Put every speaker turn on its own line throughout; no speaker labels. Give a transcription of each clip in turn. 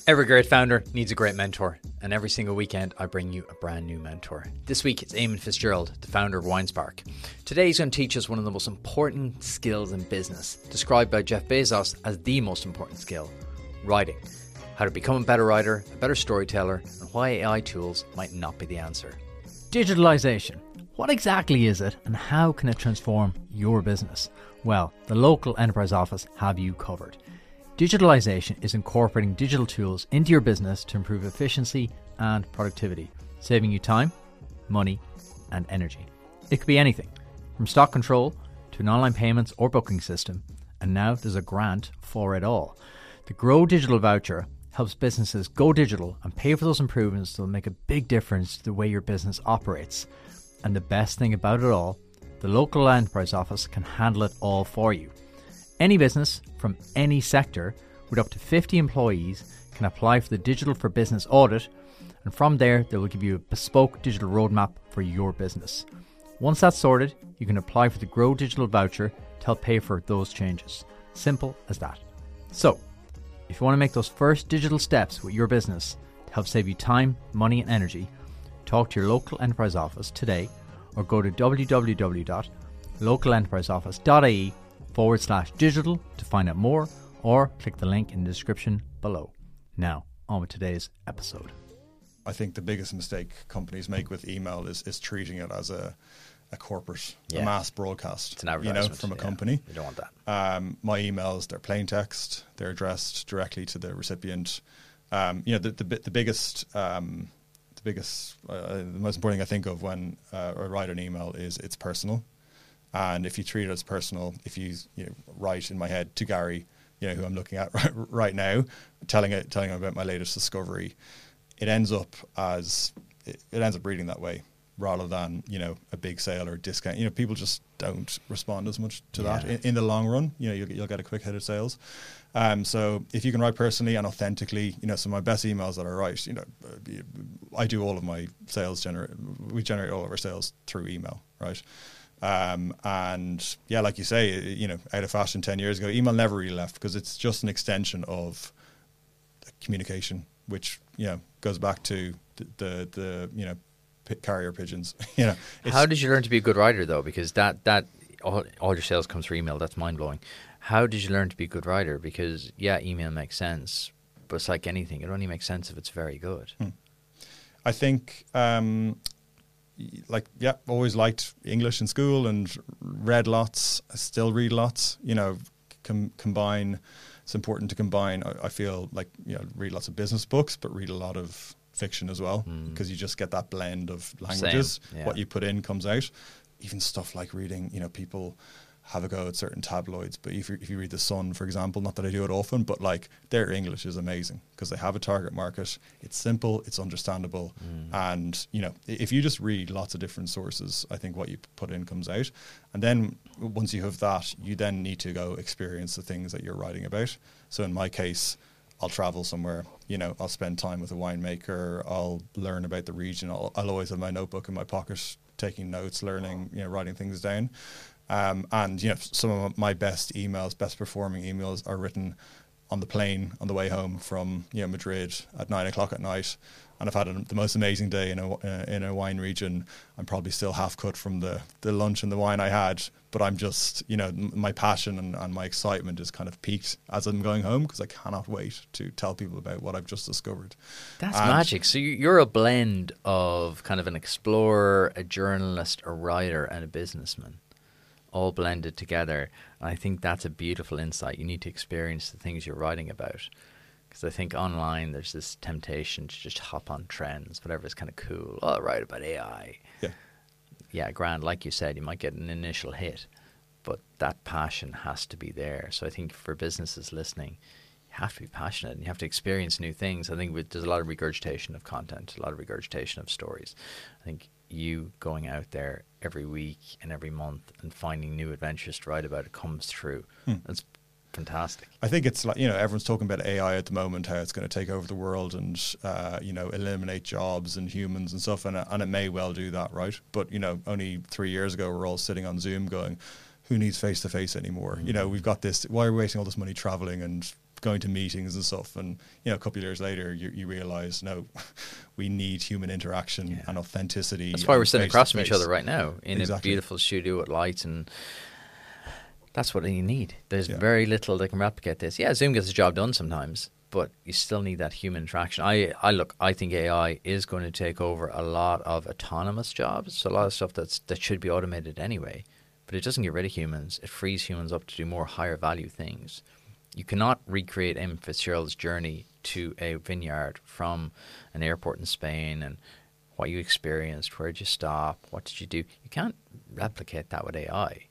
Every great founder needs a great mentor, and every single weekend I bring you a brand new mentor. This week it's Eamon Fitzgerald, the founder of WineSpark. Today he's going to teach us one of the most important skills in business, described by Jeff Bezos as the most important skill: writing. How to become a better writer, a better storyteller, and why AI tools might not be the answer.
Digitalization. What exactly is it, and how can it transform your business? Well, the local enterprise office have you covered. Digitalization is incorporating digital tools into your business to improve efficiency and productivity, saving you time, money, and energy. It could be anything, from stock control to an online payments or booking system, and now there's a grant for it all. The Grow Digital Voucher helps businesses go digital and pay for those improvements that will make a big difference to the way your business operates. And the best thing about it all, the local enterprise office can handle it all for you. Any business from any sector with up to 50 employees can apply for the Digital for Business audit, and from there they will give you a bespoke digital roadmap for your business. Once that's sorted, you can apply for the Grow Digital Voucher to help pay for those changes. Simple as that. So, if you want to make those first digital steps with your business to help save you time, money and energy, talk to your local enterprise office today or go to www.localenterpriseoffice.ie/digital to find out more, or click the link in the description below. Now, on with today's episode.
I think the biggest mistake companies make with email is treating it as a corporate, a mass broadcast.
It's an advertisement,
from a company.
You don't want that.
My emails, they're plain text. They're addressed directly to the recipient. The most important thing I think of when I write an email is it's personal. And if you treat it as personal, if you write in my head to Gary, who I'm looking at right now, telling him about my latest discovery, it ends up reading that way rather than a big sale or discount. People just don't respond as much to that in the long run. You'll get a quick hit of sales. So if you can write personally and authentically, so my best emails that I write, I do all of my sales we generate all of our sales through email, right? And yeah, like you say, out of fashion 10 years ago, email never really left because it's just an extension of communication, which, goes back to the carrier pigeons.
How did you learn to be a good writer though? Because that all your sales comes through email. That's mind blowing. How did you learn to be a good writer? Because email makes sense, but it's like anything. It only makes sense if it's very good.
I think, always liked English in school and read lots. I still read lots. Combine. It's important to combine. I feel like read lots of business books, but read a lot of fiction as well, because you just get that blend of languages. What you put in comes out. Even stuff like reading, people have a go at certain tabloids, but if you read The Sun, for example, not that I do it often, but like their English is amazing because they have a target market. It's simple, it's understandable, and if you just read lots of different sources, I think what you put in comes out. And then once you have that, you then need to go experience the things that you're writing about. So in my case, I'll travel somewhere, I'll spend time with a winemaker, I'll learn about the region, I'll always have my notebook in my pocket, taking notes, learning, writing things down. And some of my best performing emails are written on the plane on the way home from Madrid at 9:00 at night, and I've had the most amazing day in a wine region. I'm probably still half cut from the lunch and the wine I had, but I'm just my passion and my excitement is kind of peaked as I'm going home because I cannot wait to tell people about what I've just discovered.
That's magic. So you're a blend of kind of an explorer, a journalist, a writer, and a businessman, all blended together. And I think that's a beautiful insight. You need to experience the things you're writing about, because I think online there's this temptation to just hop on trends, whatever is kind of cool. Oh, I'll write about AI. Yeah, grand. Like you said, you might get an initial hit, but that passion has to be there. So I think for businesses listening, you have to be passionate and you have to experience new things. I think there's a lot of regurgitation of content, a lot of regurgitation of stories. I think you going out there every week and every month and finding new adventures to write about, it comes through. That's fantastic.
I think it's like, everyone's talking about AI at the moment, how it's going to take over the world and, eliminate jobs and humans and stuff. And it may well do that, right? But, only 3 years ago, we're all sitting on Zoom going, who needs face-to-face anymore? We've got this, why are we wasting all this money traveling and going to meetings and stuff. And, a couple of years later, you realize, no, we need human interaction and authenticity.
That's why we're sitting across from each other right now in a beautiful studio with lights, and that's what you need. There's very little that can replicate this. Yeah, Zoom gets the job done sometimes, but you still need that human interaction. I think AI is going to take over a lot of autonomous jobs. So a lot of stuff that should be automated anyway. But it doesn't get rid of humans. It frees humans up to do more higher value things. You cannot recreate Amy Fitzgerald's journey to a vineyard from an airport in Spain and what you experienced, where did you stop, what did you do. You can't replicate that with AI.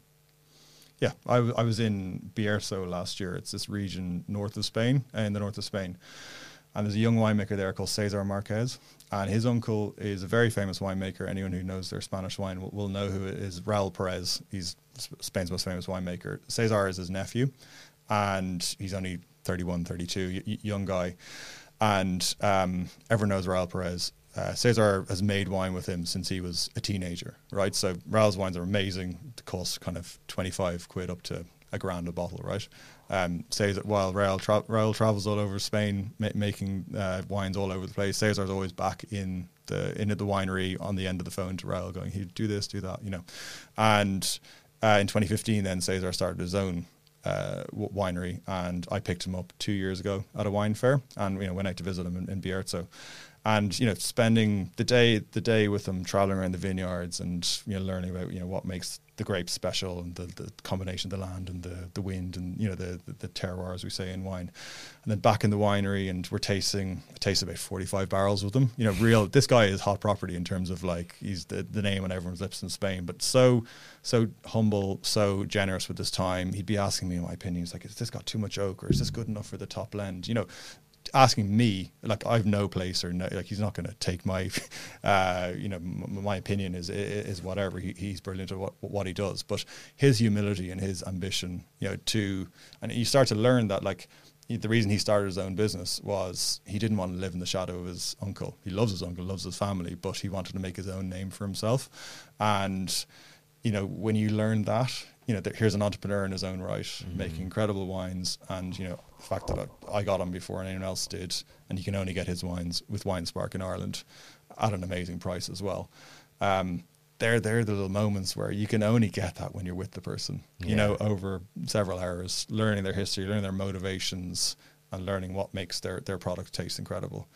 Yeah, I was in Bierzo last year. It's this region north of Spain, in the north of Spain. And there's a young winemaker there called Cesar Marquez. And his uncle is a very famous winemaker. Anyone who knows their Spanish wine will know who it is. Raul Perez. He's Spain's most famous winemaker. Cesar is his nephew. And he's only 31, 32, young guy. And everyone knows Raul Perez. Cesar has made wine with him since he was a teenager, right? So Raul's wines are amazing. They cost kind of 25 quid up to $1,000 a bottle, right? Cesar, while Raul travels all over Spain making wines all over the place, Cesar's always back in the winery on the end of the phone to Raul going, "Hey, do this, do that," And in 2015, then Cesar started his own winery, and I picked him up 2 years ago at a wine fair, and went out to visit him in Bierzo. And spending the day with them, traveling around the vineyards, and learning about what makes the grapes special, and the combination of the land and the wind, and the terroir, as we say in wine. And then back in the winery, and I tasted about 45 barrels with them. This guy is hot property in terms of he's the name on everyone's lips in Spain, but so humble, so generous with his time. He'd be asking me my opinion. He's like, "Has this got too much oak, or is this good enough for the top blend?" Asking me, I've no place, or no, he's not going to take my, my opinion is whatever. He's brilliant at what he does, but his humility and his ambition, and you start to learn that the reason he started his own business was he didn't want to live in the shadow of his uncle. He loves his uncle, loves his family, but he wanted to make his own name for himself. And when you learn that, that here's an entrepreneur in his own right, making incredible wines, and the fact that I got him before anyone else did, and you can only get his wines with WineSpark in Ireland at an amazing price as well. They're the little moments where you can only get that when you're with the person, over several hours, learning their history, learning their motivations, and learning what makes their product taste incredible.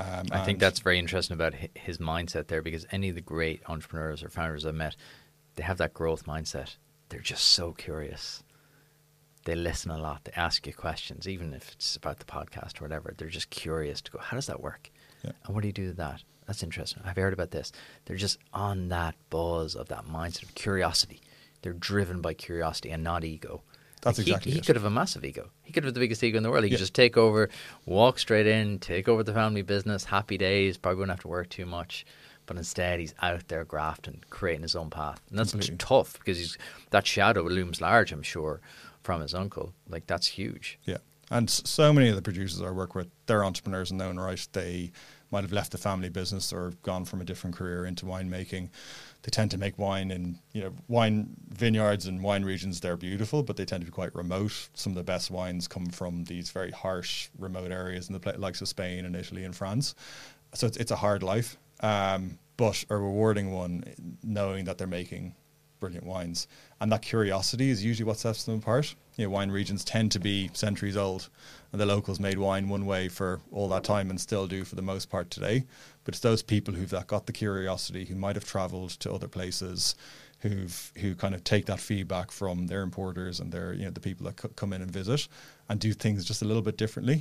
I think that's very interesting about his mindset there, because any of the great entrepreneurs or founders I've met, they have that growth mindset. They're just so curious. They listen a lot. They ask you questions, even if it's about the podcast or whatever. They're just curious to go, how does that work? Yeah. And what do you do with that? That's interesting. I've heard about this. They're just on that buzz of that mindset of curiosity. They're driven by curiosity and not ego.
That's exactly
He could have a massive ego. He could have the biggest ego in the world. He could just take over, walk straight in, take over the family business, happy days, probably wouldn't have to work too much. But instead, he's out there grafting, creating his own path. And that's tough, because that shadow looms large, I'm sure, from his uncle. That's huge.
Yeah. And so many of the producers I work with, they're entrepreneurs in their own right. They might have left the family business or gone from a different career into winemaking. They tend to make wine in, wine vineyards and wine regions. They're beautiful, but they tend to be quite remote. Some of the best wines come from these very harsh, remote areas in the likes of Spain and Italy and France. So it's a hard life. But a rewarding one, knowing that they're making brilliant wines. And that curiosity is usually what sets them apart. Wine regions tend to be centuries old, and the locals made wine one way for all that time and still do for the most part today. But it's those people who've got the curiosity, who might have travelled to other places, who kind of take that feedback from their importers and their the people that come in and visit, and do things just a little bit differently.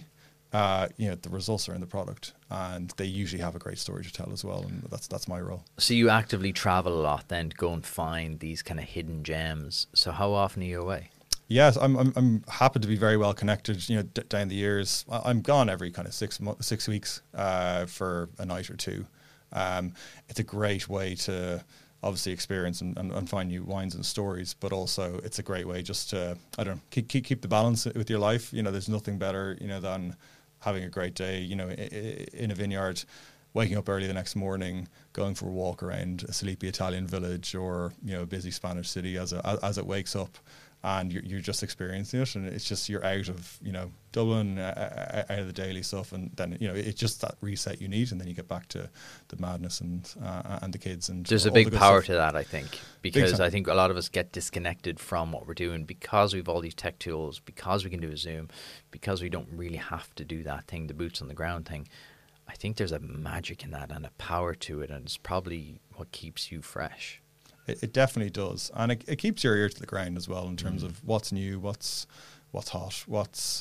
The results are in the product, and they usually have a great story to tell as well, and that's my role. So
you actively travel a lot then to go and find these kind of hidden gems. So how often are you away?
Yes, I'm happy to be very well connected. Down the years, I'm gone every kind of 6 weeks for a night or two. It's a great way to obviously experience and find new wines and stories, but also it's a great way just to keep the balance with your life. There's nothing better than having a great day, in a vineyard, waking up early the next morning, going for a walk around a sleepy Italian village or, a busy Spanish city as it wakes up, and you're just experiencing it, and it's just you're out of Dublin, out of the daily stuff, and then it's just that reset you need, and then you get back to the madness and the kids. And
there's a big power to that, I think, because I think a lot of us get disconnected from what we're doing because we've all these tech tools, because we can do a Zoom, because we don't really have to do that thing, the boots on the ground thing. I think there's a magic in that and a power to it, and it's probably what keeps you fresh.
It definitely does, and it keeps your ear to the ground as well in terms of what's new, what's hot, what's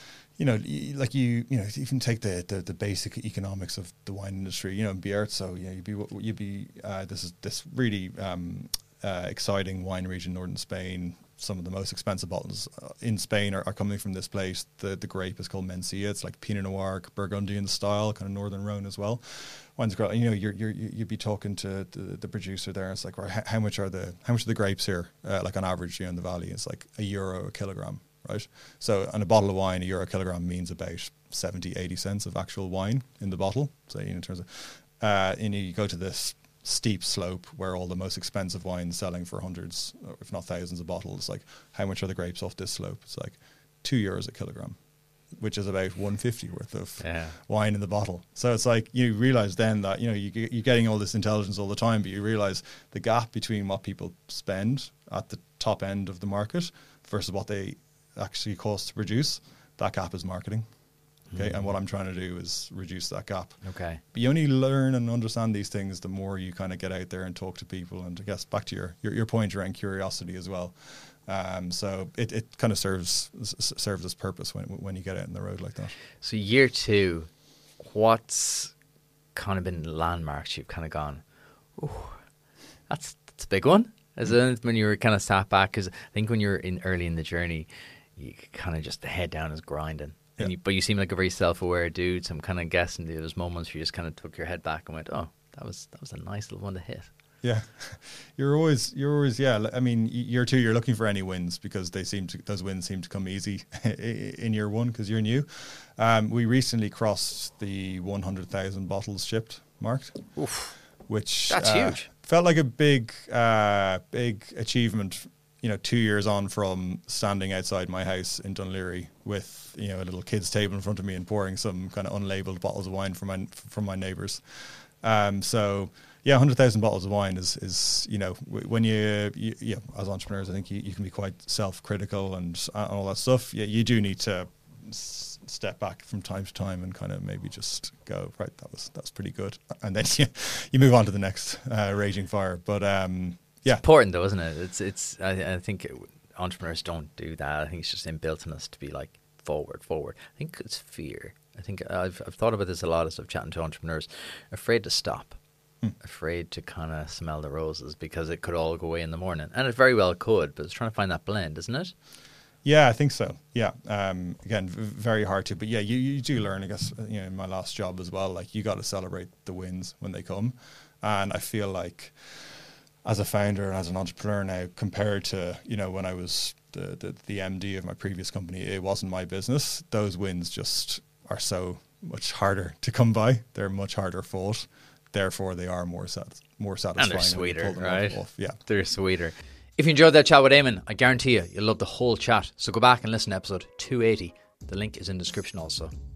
like you even take the basic economics of the wine industry, in Bierzo, you'd be this really exciting wine region, northern Spain. Some of the most expensive bottles in Spain are coming from this place. The grape is called Mencía. It's like Pinot Noir, Burgundian style, kind of Northern Rhone as well. Wine's great. You'd be talking to the producer there. It's like, right, how much are the grapes here? Like on average, in the valley, it's like €1 a kilogram, right? So on a bottle of wine, €1 a kilogram means about 70-80 cents of actual wine in the bottle. So in terms of, and you go to this steep slope where all the most expensive wines selling for hundreds, or if not thousands of bottles, like how much are the grapes off this slope? It's like €2 a kilogram, which is about 150 worth of wine in the bottle. So it's like you realize then that you're getting all this intelligence all the time, but you realize the gap between what people spend at the top end of the market versus what they actually cost to produce. That gap is marketing. Okay, and what I'm trying to do is reduce that gap.
Okay.
But you only learn and understand these things the more you kind of get out there and talk to people. And I guess back to your point around curiosity as well. So it kind of serves its purpose when you get out on the road like that.
So year 2, what's kind of been landmarks you've kind of gone, oh, that's a big one? As in when you were kind of sat back, because I think when you're early in the journey, you kind of just the head down is grinding. But you seem like a very self-aware dude, so I'm kind of guessing there was moments where you just kind of took your head back and went, "Oh, that was a nice little one to hit."
Yeah, you're always yeah. I mean, year 2, you're looking for any wins because those wins seem to come easy in year 1 because you're new. We recently crossed the 100,000 bottles shipped mark, which
that's huge.
Felt like a big achievement. 2 years on from standing outside my house in Dunleary with a little kids table in front of me and pouring some kind of unlabeled bottles of wine from my neighbours. So yeah, 100,000 bottles of wine is when you as entrepreneurs, I think you can be quite self-critical and all that stuff. Yeah, you do need to step back from time to time and kind of maybe just go, right, that's pretty good, and then you move on to the next raging fire. But
it's important though, isn't it? I think entrepreneurs don't do that. I think it's just inbuilt in us to be like forward. I think it's fear. I think I've thought about this a lot as I've chatting to entrepreneurs. Afraid to stop, afraid to kind of smell the roses because it could all go away in the morning, and it very well could. But it's trying to find that blend, isn't it?
Yeah, I think so. Yeah. Again, very hard to, but yeah, you do learn. I guess in my last job as well. Like you got to celebrate the wins when they come, and I feel like, as a founder and as an entrepreneur now, compared to when I was the MD of my previous company, it wasn't my business. Those wins just are so much harder to come by. They're much harder fought. Therefore, they are more satisfying.
And they're sweeter, right?
Yeah,
they're sweeter. If you enjoyed that chat with Eamon, I guarantee you'll love the whole chat. So go back and listen to episode 280. The link is in the description also.